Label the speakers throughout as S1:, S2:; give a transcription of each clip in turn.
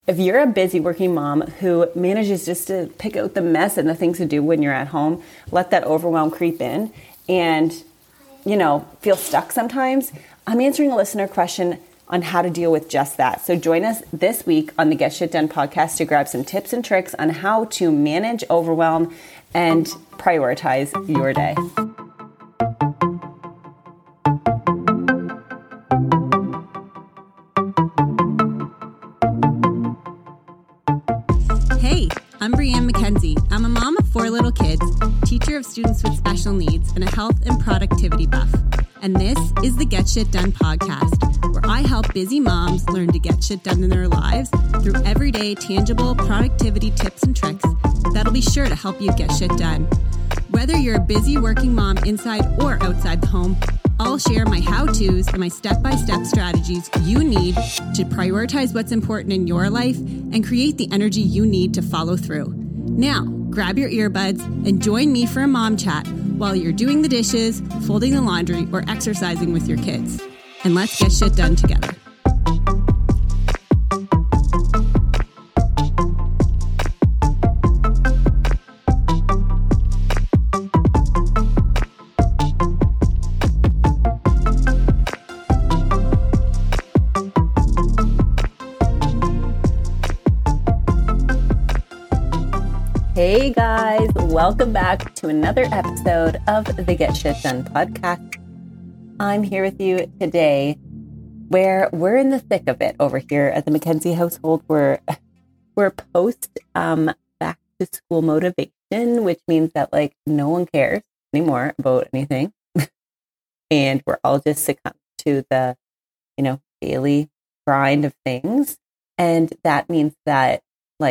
S1: If you're a busy working mom who manages just to pick out the mess and the things to do when you're at home, let that overwhelm creep in and, feel stuck sometimes, I'm answering a listener question on how to deal with just that. So join us this week on the Get Shit Done podcast to grab some tips and tricks on how to manage overwhelm and prioritize your day.
S2: Hey, I'm Brianne McKenzie. I'm a mom of 4 little kids, teacher of students with special needs, and a health and productivity buff. And this is the Get Shit Done podcast, where I help busy moms learn to get shit done in their lives through everyday tangible productivity tips and tricks that'll be sure to help you get shit done. Whether you're a busy working mom inside or outside the home, I'll share my how-tos and my step-by-step strategies you need to prioritize what's important in your life and create the energy you need to follow through. Now, grab your earbuds and join me for a mom chat while you're doing the dishes, folding the laundry, or exercising with your kids. And let's get shit done together.
S1: Hey guys, welcome back to another episode of the Get Shit Done podcast. I'm here with you today where we're in the thick of it over here at the McKenzie household. We're post back to school motivation, which means that no one cares anymore about anything. And we're all just succumbed to the, daily grind of things. And that means that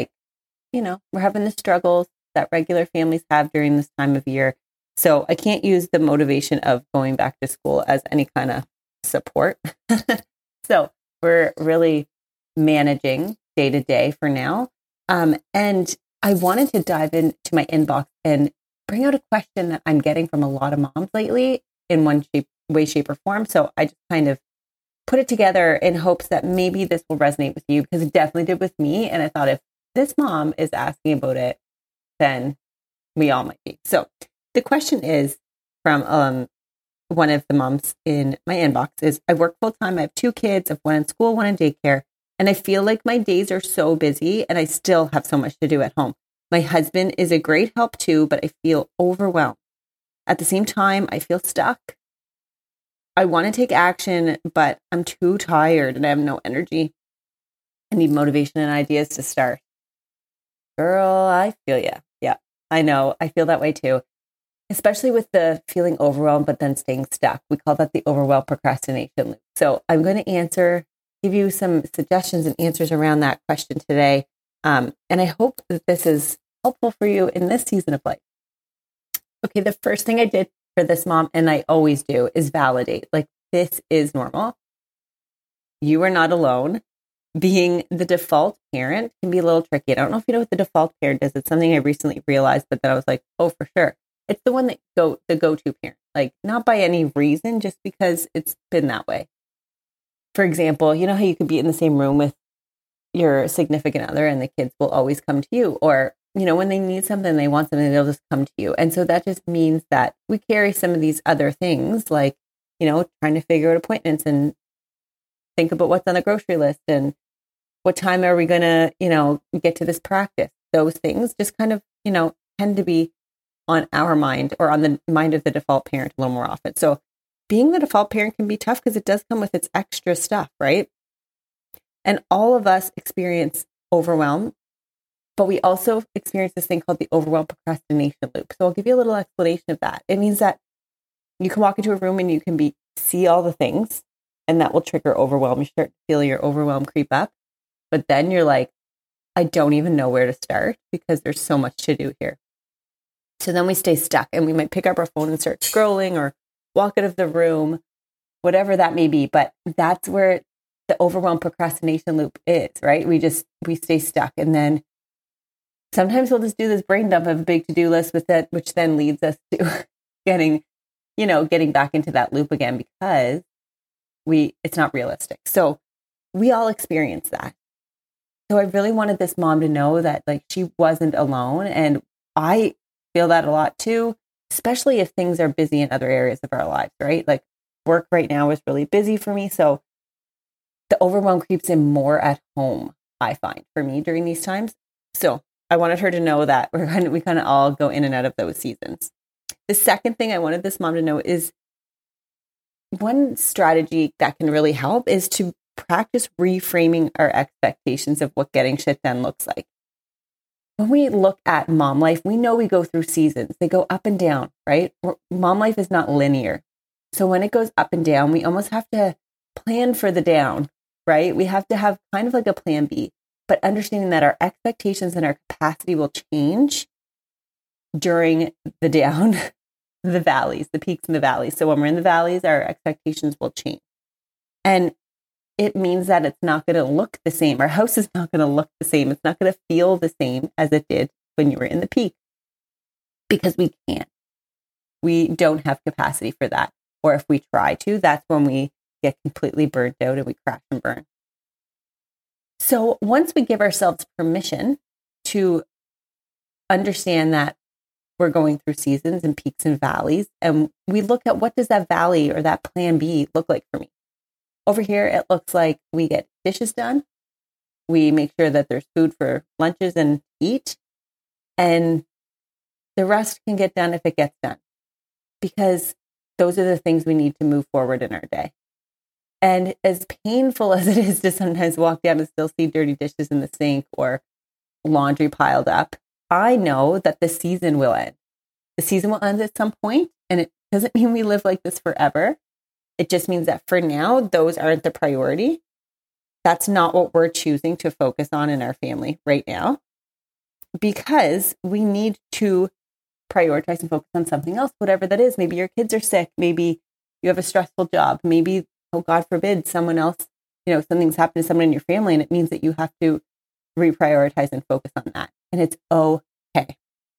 S1: we're having the struggles that regular families have during this time of year. So I can't use the motivation of going back to school as any kind of support. So we're really managing day to day for now. And I wanted to dive into my inbox and bring out a question that I'm getting from a lot of moms lately in one way, shape, or form. So I just kind of put it together in hopes that maybe this will resonate with you, because it definitely did with me. And I thought if this mom is asking about it, then we all might be. So the question is from one of the moms in my inbox is, I work full time. I have 2 kids, I have one in school, one in daycare. And I feel like my days are so busy and I still have so much to do at home. My husband is a great help too, but I feel overwhelmed. At the same time, I feel stuck. I want to take action, but I'm too tired and I have no energy. I need motivation and ideas to start. Girl, I feel ya. Yeah, I know. I feel that way too, especially with the feeling overwhelmed, but then staying stuck. We call that the overwhelm procrastination loop. So I'm going to give you some suggestions and answers around that question today. And I hope that this is helpful for you in this season of life. Okay, the first thing I did for this mom, and I always do, is validate. This is normal. You are not alone. Being the default parent can be a little tricky. I don't know if you know what the default parent is. It's something I recently realized, but then I was like, oh, for sure. It's the one that the go-to parent, not by any reason, just because it's been that way. For example, you know how you could be in the same room with your significant other and the kids will always come to you, or, when they need something, they want something, they'll just come to you. And so that just means that we carry some of these other things, trying to figure out appointments and think about what's on the grocery list and what time are we going to, get to this practice. Those things just kind of, tend to be on our mind or on the mind of the default parent a little more often. So being the default parent can be tough because it does come with its extra stuff, right? And all of us experience overwhelm, but we also experience this thing called the overwhelm procrastination loop. So I'll give you a little explanation of that. It means that you can walk into a room and you can see all the things, and that will trigger overwhelm. You start to feel your overwhelm creep up. But then you're like, I don't even know where to start because there's so much to do here. So then we stay stuck and we might pick up our phone and start scrolling or walk out of the room, whatever that may be. But that's where the overwhelm procrastination loop is, right? We stay stuck. And then sometimes we'll just do this brain dump of a big to-do list with that, which then leads us to getting back into that loop again because it's not realistic. So we all experience that. So I really wanted this mom to know that like she wasn't alone. And I feel that a lot too, especially if things are busy in other areas of our lives, right? Like work right now is really busy for me. So the overwhelm creeps in more at home, I find, for me during these times. So I wanted her to know that we kind of all go in and out of those seasons. The second thing I wanted this mom to know is one strategy that can really help is to practice reframing our expectations of what getting shit done looks like. When we look at mom life, we know we go through seasons. They go up and down, right? Mom life is not linear. So when it goes up and down, we almost have to plan for the down, right? We have to have kind of like a plan B, but understanding that our expectations and our capacity will change during the down, the valleys, the peaks and the valleys. So when we're in the valleys, our expectations will change. And it means that it's not going to look the same. Our house is not going to look the same. It's not going to feel the same as it did when you were in the peak because we can't. We don't have capacity for that. Or if we try to, that's when we get completely burnt out and we crash and burn. So once we give ourselves permission to understand that we're going through seasons and peaks and valleys, and we look at what does that valley or that plan B look like for me? Over here, it looks like we get dishes done. We make sure that there's food for lunches and eat. And the rest can get done if it gets done. Because those are the things we need to move forward in our day. And as painful as it is to sometimes walk down and still see dirty dishes in the sink or laundry piled up, I know that the season will end. The season will end at some point, and it doesn't mean we live like this forever. It just means that for now, those aren't the priority. That's not what we're choosing to focus on in our family right now, because we need to prioritize and focus on something else, whatever that is. Maybe your kids are sick. Maybe you have a stressful job. Maybe, oh, God forbid, someone else, something's happened to someone in your family, and it means that you have to reprioritize and focus on that. And it's okay.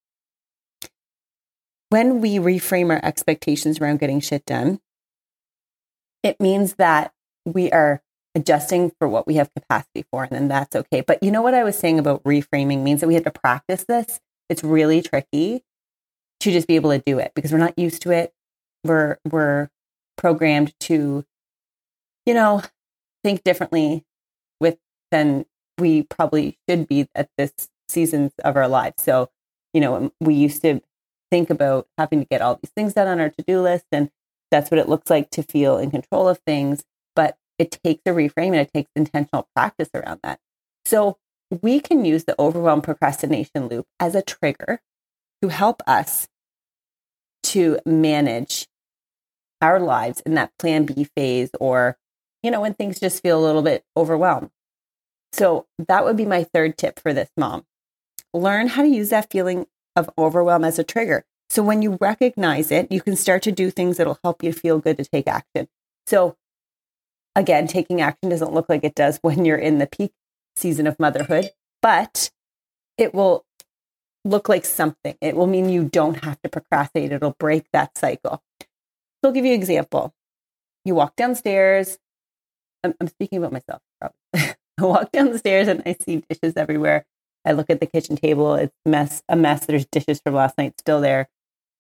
S1: When we reframe our expectations around getting shit done, it means that we are adjusting for what we have capacity for, and then that's okay. But you know what I was saying about reframing means that we have to practice this. It's really tricky to just be able to do it because we're not used to it. We're programmed to, think differently than we probably should be at this seasons of our lives. So, we used to think about having to get all these things done on our to-do list, and that's what it looks like to feel in control of things. But it takes a reframe and it takes intentional practice around that. So we can use the overwhelm procrastination loop as a trigger to help us to manage our lives in that plan B phase, or, when things just feel a little bit overwhelmed. So that would be my third tip for this mom. Learn how to use that feeling of overwhelm as a trigger. So when you recognize it, you can start to do things that'll help you feel good to take action. So again, taking action doesn't look like it does when you're in the peak season of motherhood, but it will look like something. It will mean you don't have to procrastinate. It'll break that cycle. So I'll give you an example. You walk downstairs. I'm speaking about myself, probably. I walk down the stairs and I see dishes everywhere. I look at the kitchen table. It's a mess. There's dishes from last night still there.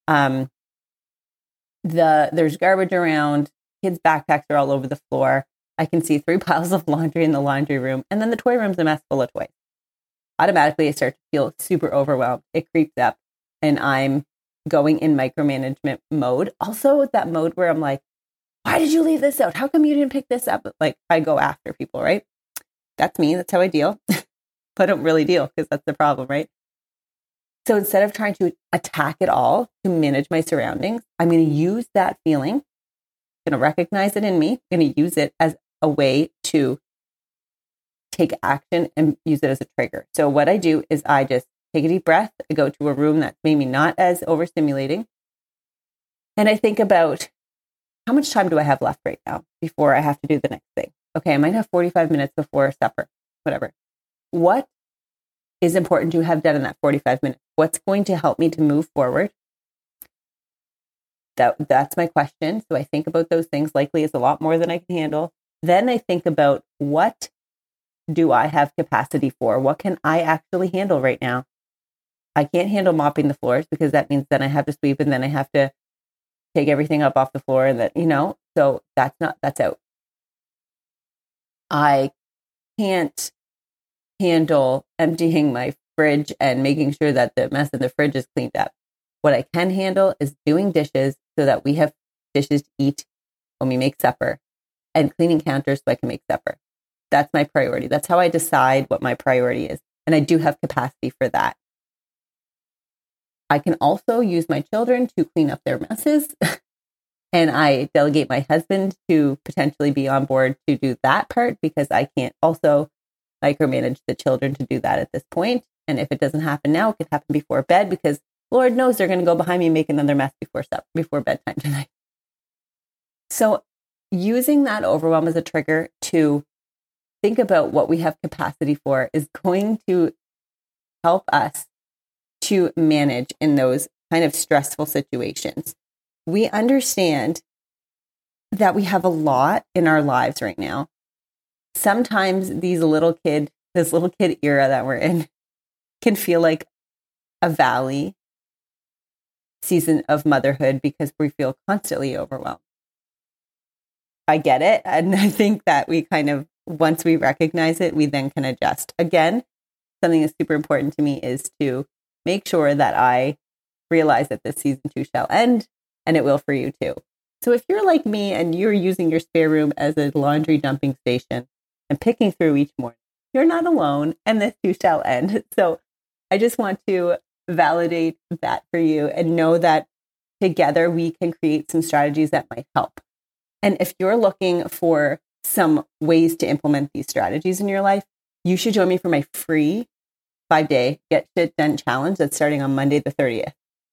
S1: There's garbage around. Kids' backpacks are all over the floor. I can see 3 piles of laundry in the laundry room. And then the toy room's a mess full of toys. Automatically, I start to feel super overwhelmed. It creeps up and I'm going in micromanagement mode. Also that mode where I'm like, why did you leave this out? How come you didn't pick this up? Like I go after people, right? That's me. That's how I deal. But I don't really deal because that's the problem, right? So instead of trying to attack it all to manage my surroundings, I'm going to use that feeling. I'm going to recognize it in me. I'm going to use it as a way to take action and use it as a trigger. So what I do is I just take a deep breath. I go to a room that's maybe not as overstimulating. And I think about how much time do I have left right now before I have to do the next thing? Okay, I might have 45 minutes before supper, whatever. What is important to have done in that 45 minutes? What's going to help me to move forward? That's my question. So I think about those things. Likely it's a lot more than I can handle. Then I think about what do I have capacity for? What can I actually handle right now? I can't handle mopping the floors because that means then I have to sweep and then I have to take everything up off the floor and that, so that's out. I can't handle emptying my fridge and making sure that the mess in the fridge is cleaned up. What I can handle is doing dishes so that we have dishes to eat when we make supper and cleaning counters so I can make supper. That's my priority. That's how I decide what my priority is. And I do have capacity for that. I can also use my children to clean up their messes. And I delegate my husband to potentially be on board to do that part because I can't also micromanage the children to do that at this point. And if it doesn't happen now, it could happen before bed because Lord knows they're going to go behind me and make another mess before bedtime tonight. So using that overwhelm as a trigger to think about what we have capacity for is going to help us to manage in those kind of stressful situations. We understand that we have a lot in our lives right now. Sometimes this little kid era that we're in can feel like a valley season of motherhood because we feel constantly overwhelmed. I get it. And I think that we once we recognize it, we then can adjust. Again, something that's super important to me is to make sure that I realize that this season too shall end, and it will for you too. So if you're like me and you're using your spare room as a laundry dumping station and picking through each morning, you're not alone, and this too shall end. So I just want to validate that for you and know that together we can create some strategies that might help. And if you're looking for some ways to implement these strategies in your life, you should join me for my free 5-day Get Shit Done challenge that's starting on Monday the 30th.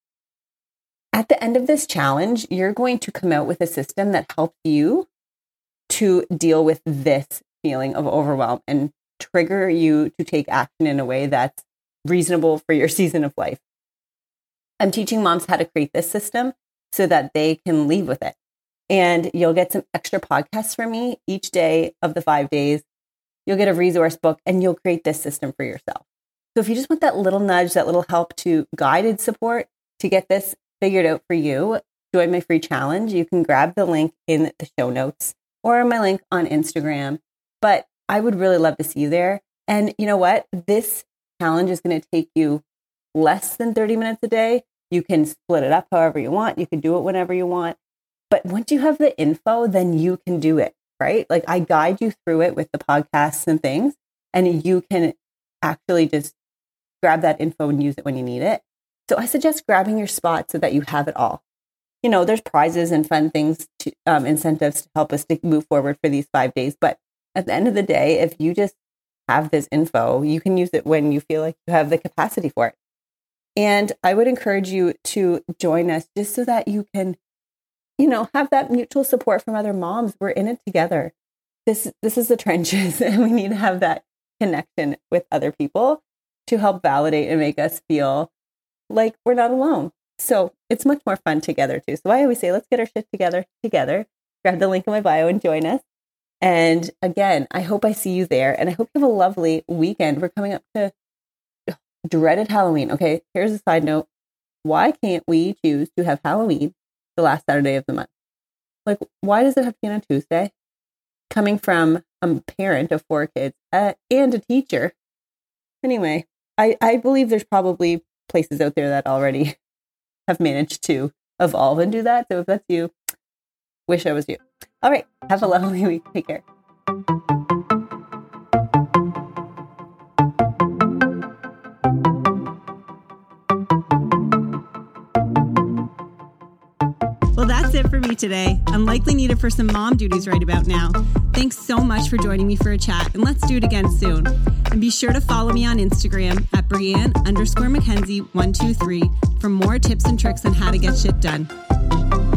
S1: At the end of this challenge, you're going to come out with a system that helps you to deal with this feeling of overwhelm and trigger you to take action in a way that's reasonable for your season of life. I'm teaching moms how to create this system so that they can leave with it. And you'll get some extra podcasts from me each day of the 5 days. You'll get a resource book and you'll create this system for yourself. So if you just want that little nudge, that little help to guided support to get this figured out for you, join my free challenge. You can grab the link in the show notes or my link on Instagram. But I would really love to see you there. And you know what? This challenge is going to take you less than 30 minutes a day. You can split it up however you want. You can do it whenever you want. But once you have the info, then you can do it, right? Like I guide you through it with the podcasts and things, and you can actually just grab that info and use it when you need it. So I suggest grabbing your spot so that you have it all. There's prizes and fun things, incentives to help us to move forward for these 5 days. But at the end of the day, if you just have this info, you can use it when you feel like you have the capacity for it. And I would encourage you to join us just so that you can, have that mutual support from other moms. We're in it together. This is the trenches, and we need to have that connection with other people to help validate and make us feel like we're not alone. So it's much more fun together too. So I always say, let's get our shit together. Grab the link in my bio and join us. And again, I hope I see you there, and I hope you have a lovely weekend. We're coming up to dreaded Halloween. Okay, here's a side note. Why can't we choose to have Halloween the last Saturday of the month? Like, why does it have to be on a Tuesday? Coming from a parent of 4 kids and a teacher. Anyway, I believe there's probably places out there that already have managed to evolve and do that. So if that's you, wish I was you. All right. Have a lovely week. Take care.
S2: Well, that's it for me today. I'm likely needed for some mom duties right about now. Thanks so much for joining me for a chat, and let's do it again soon. And be sure to follow me on Instagram at Brianne_McKenzie123 for more tips and tricks on how to get shit done.